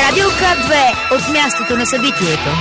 Радио К2 от мястото на събитието.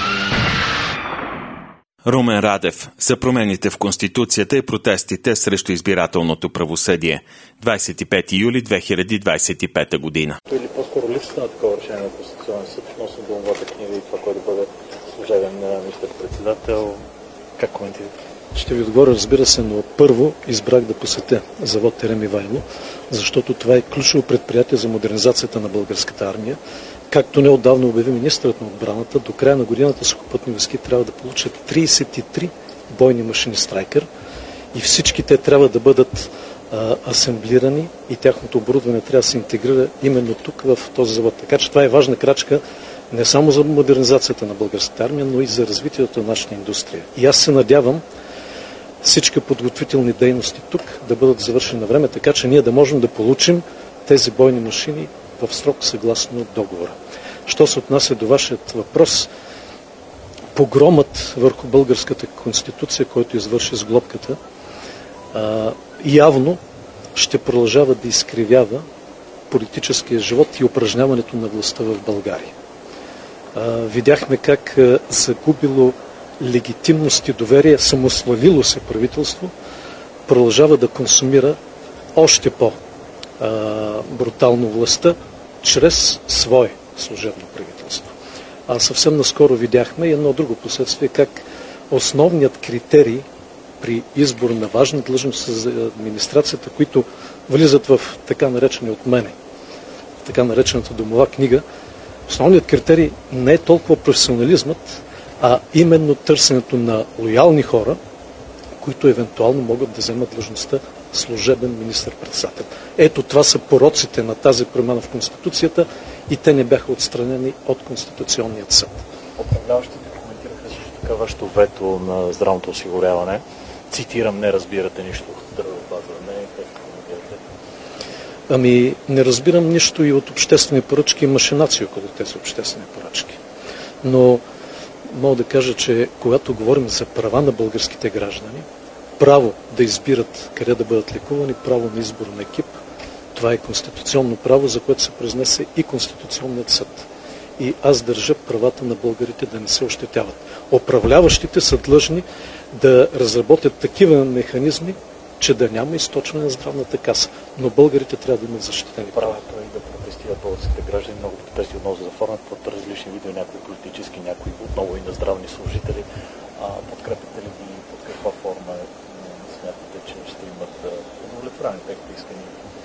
Румен Радев за промените в Конституцията и протестите срещу избирателното правосъдие. 25 юли 2025 година. Или по-скоро липсата на такова решение на Конституционния съд относно Домовата книга и това, което да бъде служебен министър-председател. Как коментирате? Ще ви отговоря, разбира се, но първо избрах да посетя завод Терем Ивайло, защото това е ключово предприятие за модернизацията на българската армия. Както неотдавна обяви министърът на отбраната, до края на годината сухопътни войски трябва да получат 33 бойни машини Страйкър и всички те трябва да бъдат асемблирани и тяхното оборудване трябва да се интегрира именно тук в този завод. Така че това е важна крачка не само за модернизацията на българската армия, но и за развитието на нашата индустрия. И аз се надявам всички подготвителни дейности тук да бъдат завършени на време, така че ние да можем да получим тези бойни машини в срок съгласно договора. Що се отнася до вашият въпрос, погромът върху българската конституция, който извърши с глобката, явно ще продължава да изкривява политическия живот и упражняването на властта в България. Видяхме как загубило легитимност и доверие, самославило се правителство, продължава да консумира още по-брутално властта чрез свое служебно правителство. Съвсем наскоро видяхме и едно друго последствие, как основният критерий при избор на важни длъжности за администрацията, които влизат в така наречени от мене, така наречената Домова книга, основният критерий не е толкова професионализмът, а именно търсенето на лоялни хора, които евентуално могат да вземат длъжността служебен министър-председател. Ето това са пороците на тази промяна в Конституцията и те не бяха отстранени от Конституционният съд. Управляващите коментираха също така вашето вето на здравното осигуряване. Цитирам, не разбирате нищо от здравеопазване. Как коментирате? Не разбирам нищо и от обществени поръчки и машинации около тези обществени поръчки. Но мога да кажа, че когато говорим за права на българските граждани, право да избират къде да бъдат лекувани, право на избор на екип, това е конституционно право, за което се произнесе и Конституционният съд. И аз държа правата на българите да не се ощетяват. Управляващите са длъжни да разработят такива механизми, че да няма източване на здравната каса. Но българите трябва да имат защитени права. Правото е да протестират българските граждани. Много протести отново се заформят под различни видео, някои политически, някои отново и на здравни служители. Подкрепяте ли ги? Под каква форма смятате, че ще имат удовлетворени техните искания?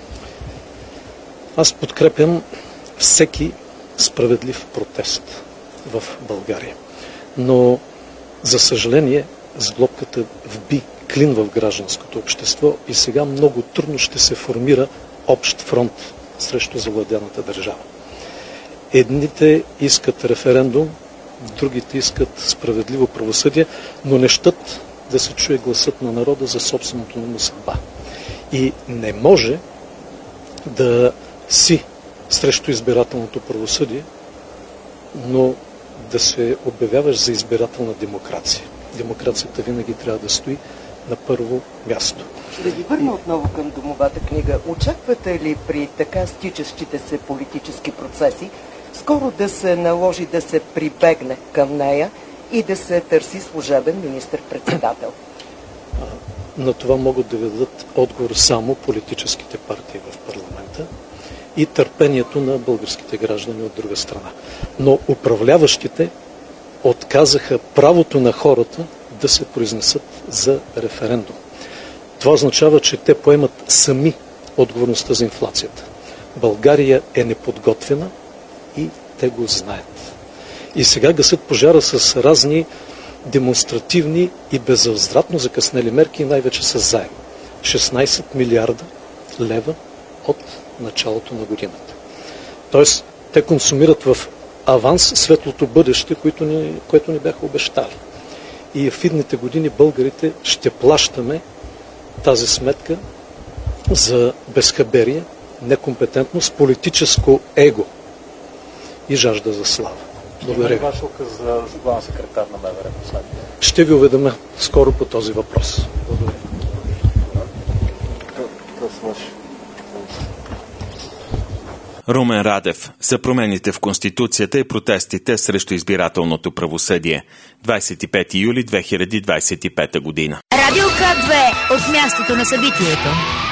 Аз подкрепям всеки справедлив протест в България. Но, за съжаление, сглобката вби клин в гражданското общество и сега много трудно ще се формира общ фронт срещу завладяната държава. Едните искат референдум, другите искат справедливо правосъдие, но не щат да се чуе гласът на народа за собственото му съдба. И не може да си срещу избирателното правосъдие, но да се обявяваш за избирателна демокрация. Демокрацията винаги трябва да стои на първо място. Да ги върна отново към Домовата книга. Очаквате ли при така стичащите се политически процеси скоро да се наложи да се прибегне към нея и да се търси служебен министър-председател? На това могат да ви дадат отговор само политическите партии в парламента и търпението на българските граждани от друга страна. Но управляващите отказаха правото на хората да се произнесат за референдум. Това означава, че те поемат сами отговорността за инфлацията. България е неподготвена и те го знаят. И сега гасят пожара с разни демонстративни и безвъзвратно закъснели мерки, най-вече с заем. 16 милиарда лева от началото на годината. Тоест, те консумират в аванс светлото бъдеще, което ни бяха обещали. И в идните години българите ще плащаме тази сметка за безхаберие, некомпетентност, политическо его и жажда за слава. Благодаря. Ваш указ за главен секретар на МВР последния? Ще ви уведомя скоро по този въпрос. Благодаря. Румен Радев за промените в Конституцията и протестите срещу избирателното правосъдие. 25 юли 2025 година. Радио К2 от мястото на събитието.